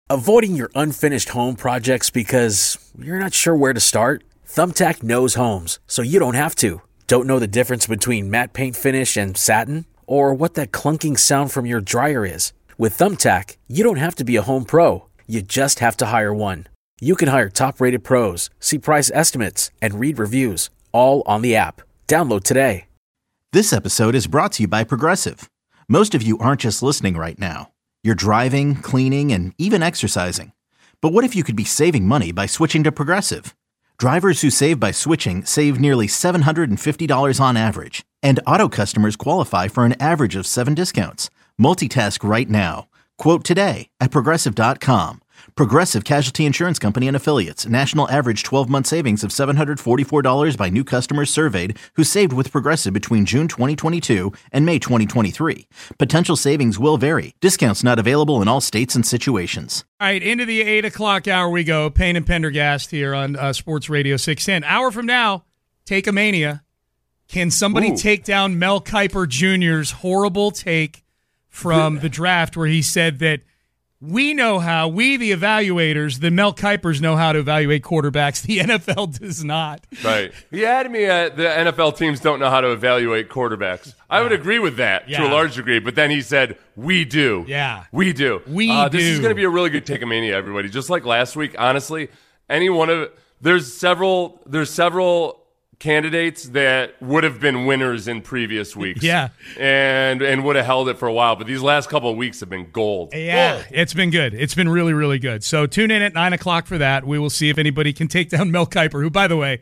Avoiding your unfinished home projects because you're not sure where to start? Thumbtack knows homes, so you don't have to. Don't know the difference between matte paint finish and satin? Or what that clunking sound from your dryer is? With Thumbtack, you don't have to be a home pro. You just have to hire one. You can hire top-rated pros, see price estimates, and read reviews, all on the app. Download today. This episode is brought to you by Progressive. Most of you aren't just listening right now. You're driving, cleaning, and even exercising. But what if you could be saving money by switching to Progressive? Drivers who save by switching save nearly $750 on average. And auto customers qualify for an average of 7 discounts. Multitask right now. Quote today at Progressive.com. Progressive Casualty Insurance Company and Affiliates. National average 12-month savings of $744 by new customers surveyed who saved with Progressive between June 2022 and May 2023. Potential savings will vary. Discounts not available in all states and situations. All right, into the 8 o'clock hour we go. Payne and Pendergast here on Sports Radio 610. Hour from now, Take-A-Mania. Can somebody take down Mel Kiper Jr.'s horrible take from the draft where he said that we know how, we the evaluators, the Mel Kipers know how to evaluate quarterbacks. The NFL does not. Right. He had me at the NFL teams don't know how to evaluate quarterbacks. I would agree with that to a large degree, but then he said, we do. Yeah. We do. This is going to be a really good Take-A-Mania, everybody. Just like last week, honestly, there's several candidates that would have been winners in previous weeks. Yeah. And would have held it for a while. But these last couple of weeks have been gold. Yeah, It's been good. It's been really, really good. So tune in at 9 o'clock for that. We will see if anybody can take down Mel Kiper, who, by the way,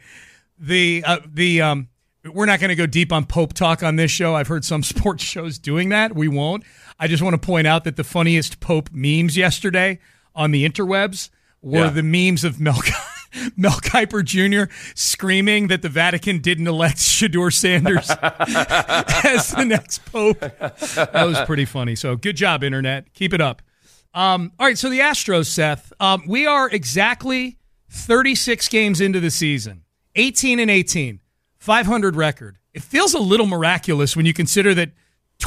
we're not going to go deep on Pope talk on this show. I've heard some sports shows doing that. We won't. I just want to point out that the funniest Pope memes yesterday on the interwebs were the memes of Mel Kiper Jr. screaming that the Vatican didn't elect Shedeur Sanders as the next pope. That was pretty funny. So good job, Internet. Keep it up. All right, so the Astros, Seth. We are exactly 36 games into the season. 18-18, 500 record. It feels a little miraculous when you consider that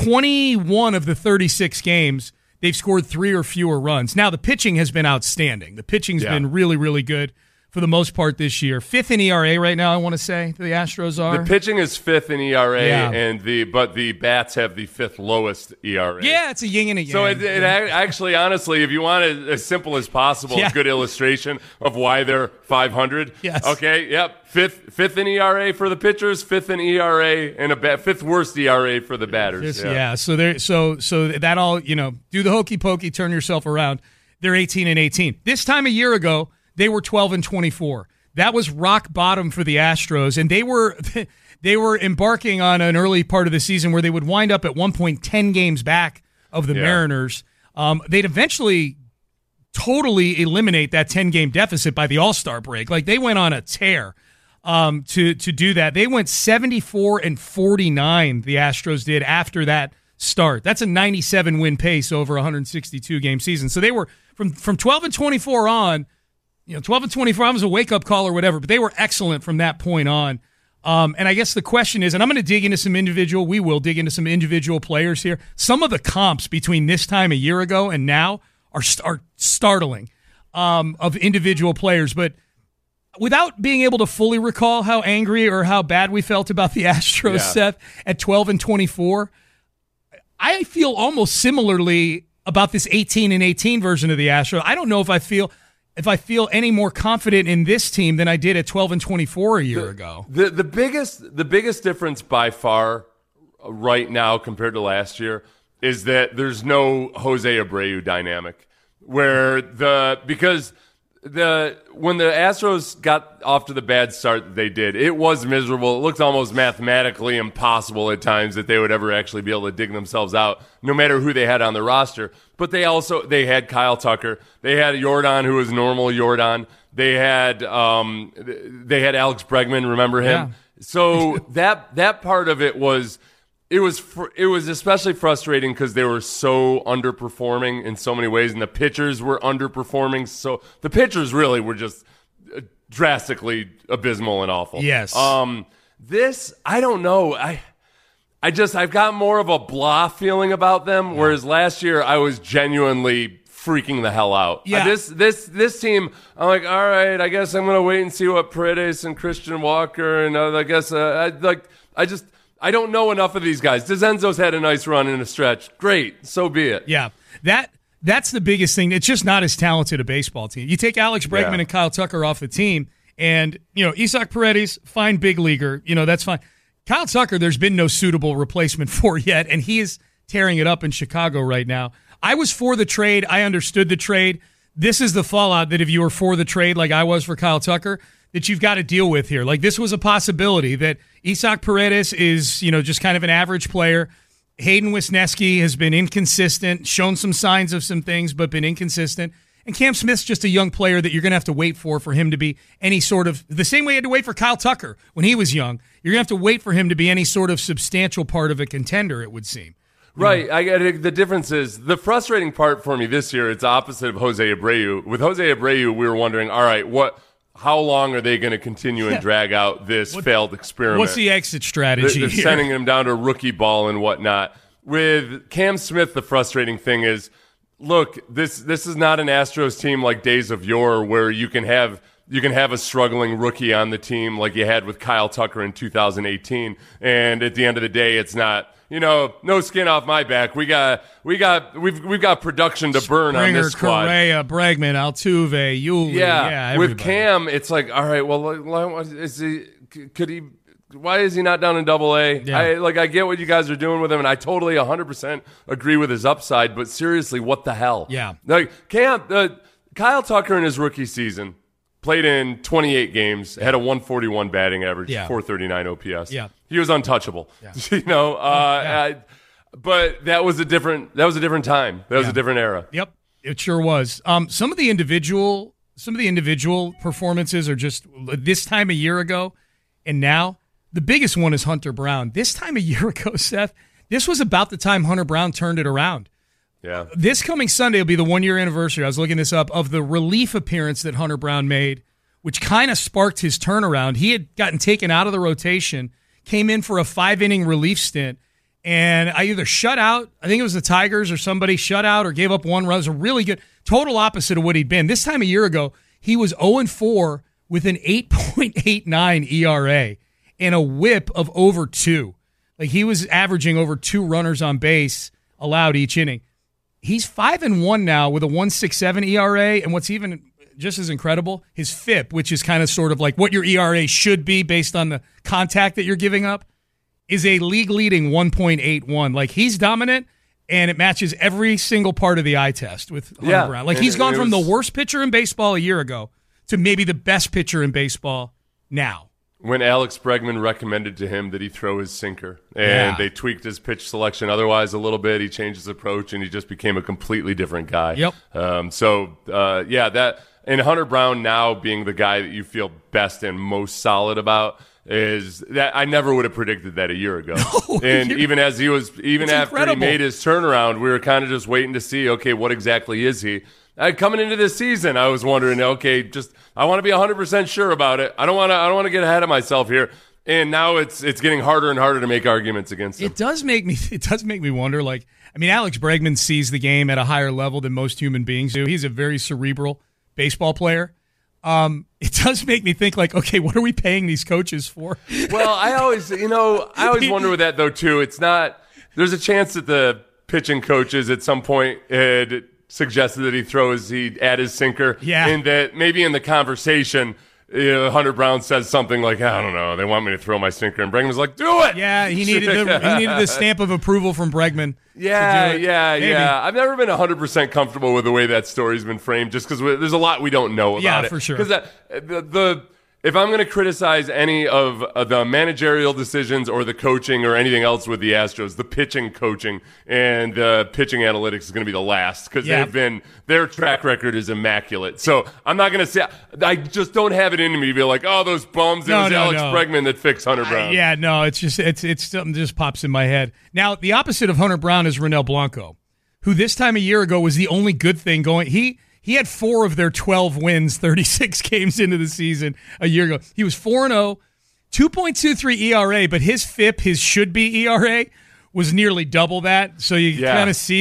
21 of the 36 games, they've scored 3 or fewer runs. Now, the pitching has been outstanding. The pitching's been really, really good for the most part this year. 5th in ERA right now, I want to say, the Astros are. The pitching is 5th in ERA, but the bats have the 5th lowest ERA. Yeah, it's a yin and a yang. So it actually, honestly, if you want it as simple as possible, a good illustration of why they're 500. Yes. Okay, yep. 5th in ERA for the pitchers, 5th in ERA, and 5th worst ERA for the batters. So that all, do the hokey pokey, turn yourself around. They're 18-18. This time a year ago, they were 12-24. That was rock bottom for the Astros, and they were embarking on an early part of the season where they would wind up at one point 10 games back of the Mariners. They'd eventually totally eliminate that 10-game deficit by the All-Star break. Like, they went on a tear to do that. They went 74-49. The Astros did after that start. That's a 97-win pace over a 162-game season. So they were from 12-24 on. 12-24 was a wake-up call or whatever, but they were excellent from that point on. And I guess the question is, and I'm going to dig into some we will dig into some individual players here. Some of the comps between this time a year ago and now are startling of individual players. But without being able to fully recall how angry or how bad we felt about the Astros, Seth, at 12-24, I feel almost similarly about this 18-18 version of the Astros. I don't know if I feel any more confident in this team than I did at 12-24 a year ago. The biggest difference by far right now compared to last year is that there's no Jose Abreu dynamic because when the Astros got off to the bad start that they did, it was miserable. It looked almost mathematically impossible at times that they would ever actually be able to dig themselves out, no matter who they had on the roster. But they had Kyle Tucker. They had Jordan, who was normal Jordan. They had Alex Bregman. Remember him? Yeah. So that part of it was. It was especially frustrating because they were so underperforming in so many ways, and the pitchers were underperforming. So the pitchers really were just drastically abysmal and awful. Yes. This, I don't know. I've got more of a blah feeling about them, whereas last year I was genuinely freaking the hell out. Yeah. This team, I'm like, all right, I guess I'm going to wait and see what Paredes and Christian Walker, and I guess I don't know enough of these guys. DeZenzo's had a nice run in a stretch. Great, so be it. Yeah, that's the biggest thing. It's just not as talented a baseball team. You take Alex Bregman and Kyle Tucker off the team, and Isaac Paredes, fine big leaguer, that's fine. Kyle Tucker, there's been no suitable replacement for yet, and he is tearing it up in Chicago right now. I was for the trade. I understood the trade. This is the fallout that if you were for the trade like I was for Kyle Tucker, that you've got to deal with here. Like, this was a possibility that Isaac Paredes is, just kind of an average player. Hayden Wisniewski has been inconsistent, shown some signs of some things, but been inconsistent. And Cam Smith's just a young player that you're going to have to wait for him to be any sort of, the same way you had to wait for Kyle Tucker when he was young. You're going to have to wait for him to be any sort of substantial part of a contender, it would seem. Right. I get it. The difference is the frustrating part for me this year, it's opposite of Jose Abreu. With Jose Abreu, we were wondering, all right, how long are they going to continue and drag out this failed experiment? What's the exit strategy? They're sending him down to rookie ball and whatnot. With Cam Smith, the frustrating thing is, look, this is not an Astros team like days of yore where you can have a struggling rookie on the team like you had with Kyle Tucker in 2018. And at the end of the day, it's not, no skin off my back. We've got production to burn on this squad. Correa, Bregman, Altuve, Yuli. Yeah. With Cam, it's like, all right, well, why is he not down in Double-A? Yeah. I get what you guys are doing with him, and I totally 100% agree with his upside, but seriously, what the hell? Yeah. Kyle Tucker in his rookie season played in 28 games, had a 141 batting average, 439 OPS. Yeah. He was untouchable. Yeah. But that was a different time. That was a different era. Yep, it sure was. Some of the individual performances are just this time a year ago and now. The biggest one is Hunter Brown. This time a year ago, Seth, this was about the time Hunter Brown turned it around. Yeah. This coming Sunday will be the 1-year anniversary. I was looking this up of the relief appearance that Hunter Brown made, which kind of sparked his turnaround. He had gotten taken out of the rotation, came in for a 5-inning relief stint, and I either shut out, I think it was the Tigers or somebody shut out or gave up 1 run. It was a really good, total opposite of what he'd been. This time a year ago, he was 0-4 with an 8.89 ERA and a whip of over 2. Like, he was averaging over 2 runners on base allowed each inning. He's 5-1 now with a 1.67 ERA, and what's even just as incredible, his FIP, which is kind of sort of like what your ERA should be based on the contact that you're giving up, is a league-leading 1.81. Like, he's dominant, and it matches every single part of the eye test with Hunter Brown. Like, he's gone from the worst pitcher in baseball a year ago to maybe the best pitcher in baseball now. When Alex Bregman recommended to him that he throw his sinker, and they tweaked his pitch selection otherwise a little bit, he changed his approach, and he just became a completely different guy. Yep. That and Hunter Brown now being the guy that you feel best and most solid about is that I never would have predicted that a year ago. No, and even after incredible. he made his turnaround, we were kind of just waiting to see, okay, what exactly is he? Coming into this season, I was wondering, okay, I want to be 100% sure about it. I don't want to get ahead of myself here. And now it's getting harder and harder to make arguments against him. It does make me wonder. Alex Bregman sees the game at a higher level than most human beings do. He's a very cerebral baseball player. It does make me think, okay, what are we paying these coaches for? Well, I always wonder with that though too. It's not. There's a chance that the pitching coaches at some point had suggested that he'd add his sinker. Yeah. And that maybe in the conversation, Hunter Brown says something like, I don't know, they want me to throw my sinker. And Bregman's like, do it. Yeah, he needed the stamp of approval from Bregman. Yeah. I've never been 100% comfortable with the way that story's been framed just because there's a lot we don't know about it. Yeah, for sure. Because if I'm going to criticize any of the managerial decisions or the coaching or anything else with the Astros, the pitching coaching and the pitching analytics is going to be the last because their track record is immaculate. So I'm not going to say, I just don't have it in me to be like, oh, those bums. It was Alex Bregman that fixed Hunter Brown. It's something that just pops in my head. Now, the opposite of Hunter Brown is Ronel Blanco, who this time a year ago was the only good thing going. He had 4 of their 12 wins, 36 games into the season a year ago. He was 4-0, 2.23 ERA, but his FIP, his should-be ERA, was nearly double that. So you kind of see it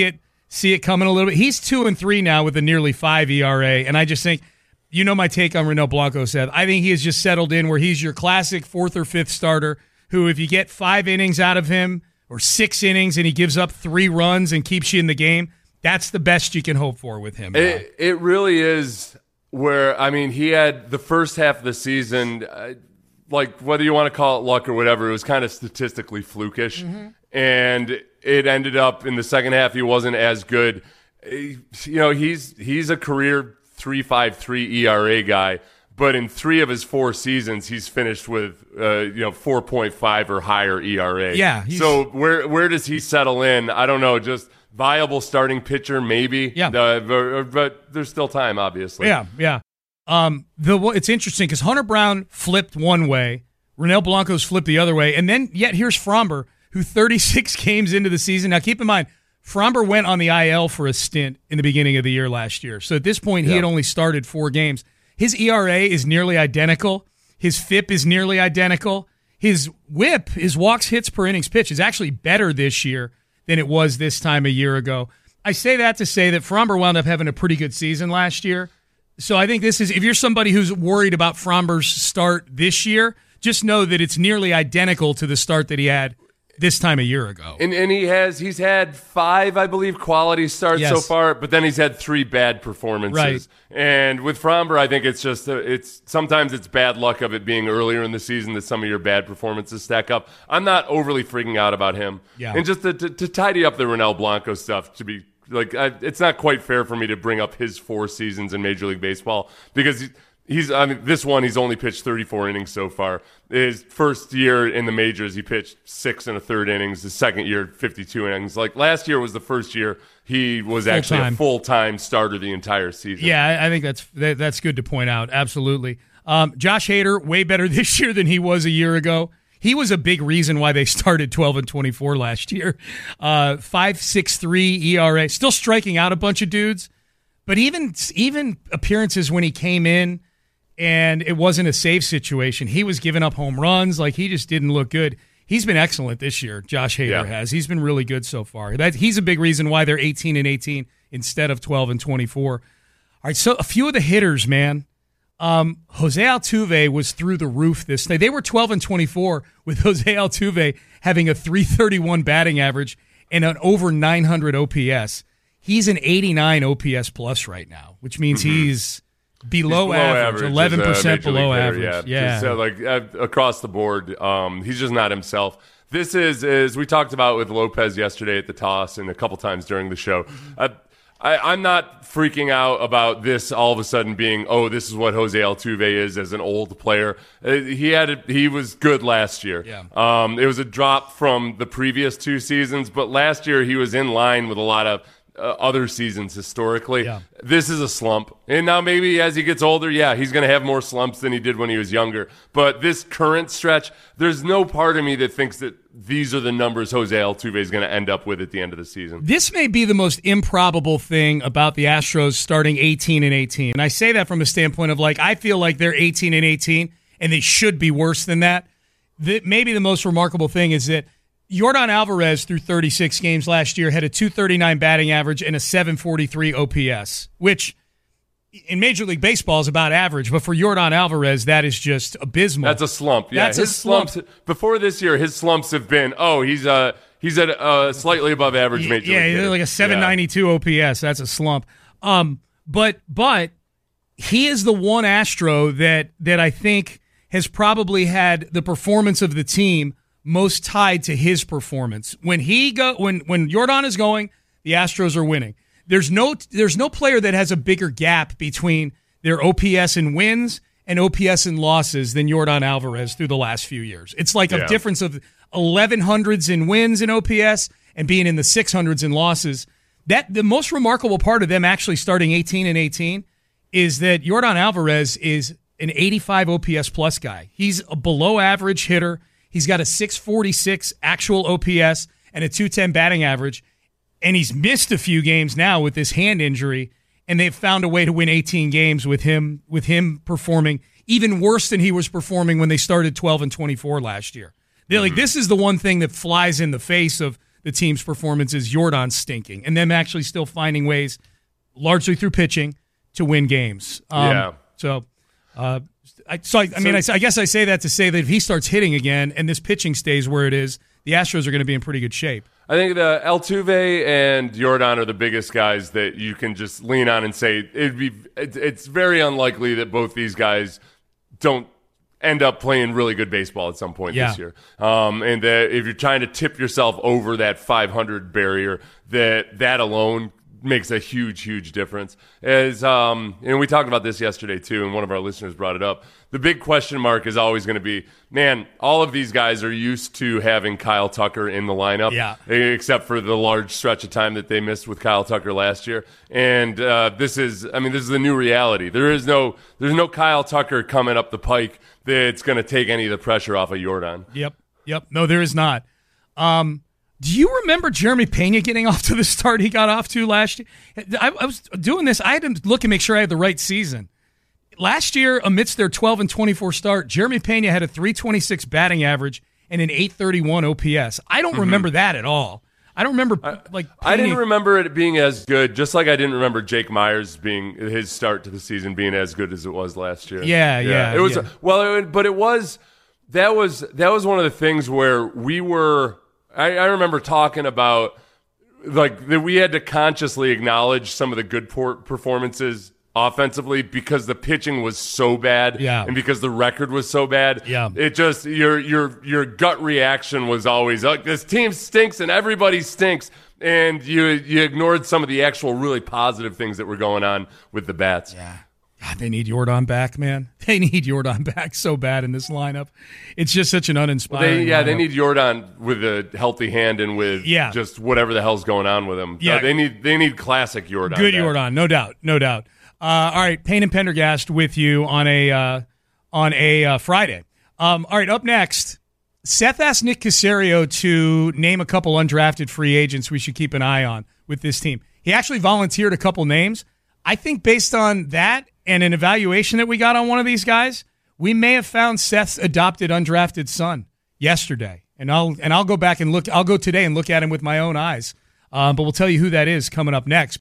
see it coming a little bit. He's 2-3 now with a nearly 5 ERA, and I just think, you know my take on Ronel Blanco, Seth. I think he has just settled in where he's your classic 4th or 5th starter who, if you get 5 innings out of him or 6 innings and he gives up 3 runs and keeps you in the game, that's the best you can hope for with him. It really is where, I mean, he had the first half of the season, like whether you want to call it luck or whatever, it was kind of statistically flukish. Mm-hmm. And it ended up in the second half he wasn't as good. You know, he's a career 3.53 ERA guy, but in 3 of his 4 seasons he's finished with 4.5 or higher ERA. Yeah. So where does he settle in? I don't know. Just viable starting pitcher, maybe. Yeah. But there's still time, obviously. Yeah. It's interesting because Hunter Brown flipped one way, Ronel Blanco's flipped the other way, and then yet here's Framber, who 36 games into the season. Now keep in mind, Framber went on the IL for a stint in the beginning of the year last year. So at this point, he had only started 4 games. His ERA is nearly identical. His FIP is nearly identical. His WHIP, his walks, hits per innings pitch, is actually better this year than it was this time a year ago. I say that to say that Framber wound up having a pretty good season last year. So I think this is, if you're somebody who's worried about Framber's start this year, just know that it's nearly identical to the start that he had this time a year ago. And he's had 5, I believe, quality starts so far, but then he's had 3 bad performances. Right. And with Framber, I think it's just sometimes it's bad luck of it being earlier in the season that some of your bad performances stack up. I'm not overly freaking out about him. Yeah. And just to tidy up the Ronel Blanco stuff, to be like, it's not quite fair for me to bring up his 4 seasons in Major League Baseball because he's only pitched 34 innings so far. His first year in the majors, he pitched 6 1/3 innings. His second year, 52 innings. Like last year was the first year he was actually a full-time starter the entire season. Yeah, I think that's good to point out. Absolutely. Josh Hader, way better this year than he was a year ago. He was a big reason why they started 12-24 last year. 5.63 ERA, still striking out a bunch of dudes, but even appearances when he came in and it wasn't a save situation, he was giving up home runs. Like, he just didn't look good. He's been excellent this year, Josh Hader has. He's been really good so far. He's a big reason why they're 18-18 instead of 12-24. All right, so a few of the hitters, man. Jose Altuve was through the roof this day. They were 12-24 with Jose Altuve having a .331 batting average and an over 900 OPS. He's an 89 OPS plus right now, which means he's below average, 11% below average. Yeah. So across the board, he's just not himself. This is we talked about with Lopez yesterday at the toss and a couple times during the show. I'm not freaking out about this all of a sudden being, this is what Jose Altuve is as an old player. He was good last year. Yeah. It was a drop from the previous 2 seasons, but last year he was in line with a lot of other seasons historically. Yeah. This is a slump. And now maybe as he gets older, he's going to have more slumps than he did when he was younger. But this current stretch, there's no part of me that thinks that these are the numbers Jose Altuve is going to end up with at the end of the season. This may be the most improbable thing about the Astros starting 18-18. And I say that from a standpoint of I feel like they're 18-18 and they should be worse than that. Maybe the most remarkable thing is that Yordan Alvarez, through 36 games last year, had a .239 batting average and a .743 OPS, which in Major League Baseball is about average, but for Yordan Alvarez, that is just abysmal. That's a slump. Yeah, That's his slump. Before this year, his slumps have been, he's at a slightly above average Major League. Yeah, like a .792 OPS. That's a slump. But he is the one Astro that I think has probably had the performance of the team most tied to his performance. When Yordan is going, the Astros are winning. There's no player that has a bigger gap between their OPS and wins and OPS and losses than Yordan Alvarez through the last few years. It's like a difference of 1100s in wins in OPS and being in the 600s in losses. That the most remarkable part of them actually starting 18-18 is that Yordan Alvarez is an 85 OPS plus guy. He's a below average hitter. He's got a 646 actual OPS and a 210 batting average, and he's missed a few games now with this hand injury, and they've found a way to win 18 games with him performing even worse than he was performing when they started 12-24 last year. They're this is the one thing that flies in the face of the team's performance is Yordan stinking and them actually still finding ways, largely through pitching, to win games. I guess I say that to say that if he starts hitting again and this pitching stays where it is, the Astros are going to be in pretty good shape. I think the Altuve and Yordan are the biggest guys that you can just lean on and say it's very unlikely that both these guys don't end up playing really good baseball at some point this year. And that if you're trying to tip yourself over that 500 barrier, that alone makes a huge difference. As and we talked about this yesterday too, and one of our listeners brought it up. The big question mark is always going to be, man, all of these guys are used to having Kyle Tucker in the lineup, except for the large stretch of time that they missed with Kyle Tucker last year. And this is the new reality. There's no Kyle Tucker coming up the pike that's going to take any of the pressure off of Yordan. Yep. No, there is not. Do you remember Jeremy Pena getting off to the start he got off to last year? I was doing this. I had to look and make sure I had the right season. Last year, amidst their 12-24 start, Jeremy Pena had a .326 batting average and an .831 OPS. I don't remember that at all. I don't remember I didn't remember it being as good, just like I didn't remember Jake Myers being his start to the season being as good as it was last year. Yeah. It was that was one of the things where we were. I remember talking about like that we had to consciously acknowledge some of the good performances offensively because the pitching was so bad, and because the record was so bad. It just your gut reaction was always like, this team stinks and everybody stinks, and you ignored some of the actual really positive things that were going on with the bats. God, they need Yordan back, man. They need Yordan back so bad in this lineup. It's just such an uninspiring lineup. They need Yordan with a healthy hand and with just whatever the hell's going on with him. They need classic Yordan. Good back. Yordan, no doubt. All right, Payne and Pendergast with you on a Friday. All right, up next, Seth asked Nick Caserio to name a couple undrafted free agents we should keep an eye on with this team. He actually volunteered a couple names. I think based on that and an evaluation that we got on one of these guys, we may have found Seth's adopted undrafted son yesterday. And I'll go back and look. I'll go today and look at him with my own eyes. But we'll tell you who that is coming up next.